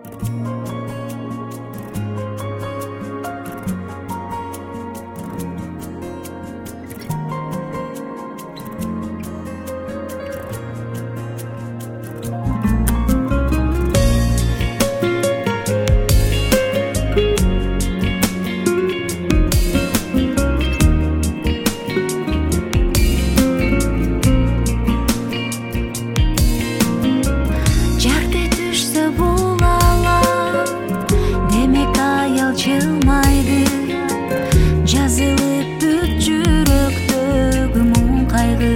Жылмайды жазылып бүт жүрөктөгү муң кайгы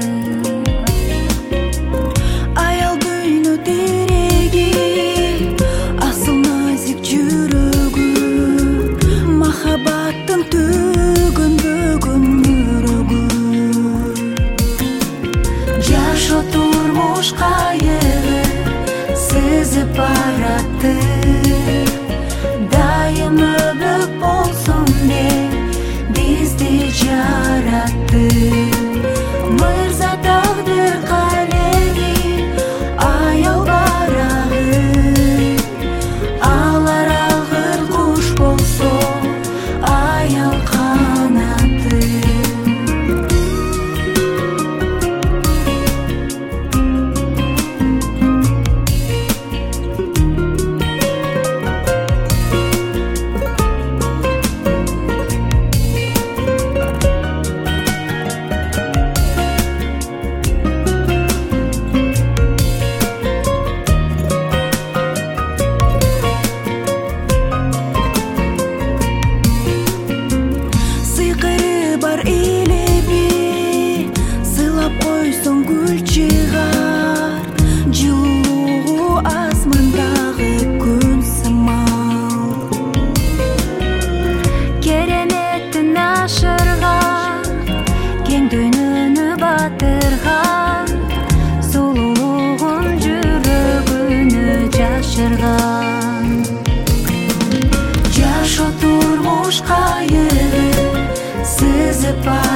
аял дүйнө тереги асыл назик жүрөгү махабаттын төгөнбөгөн өрөгү жашоо турмуш кайгы сызып баратты ömürlük bolsun de bizdi jarattı mırza taqdir qalegi ayal baragı alar ağır kuş bolsun ayal kanatı Койсоң гүл чыгар жылуулугу асмандагы күн сымал кереметтин ашырган кең дүйнөнү батырган сулуулугун жүрөгүнө жашырган жашоо турмуш кайгы сызып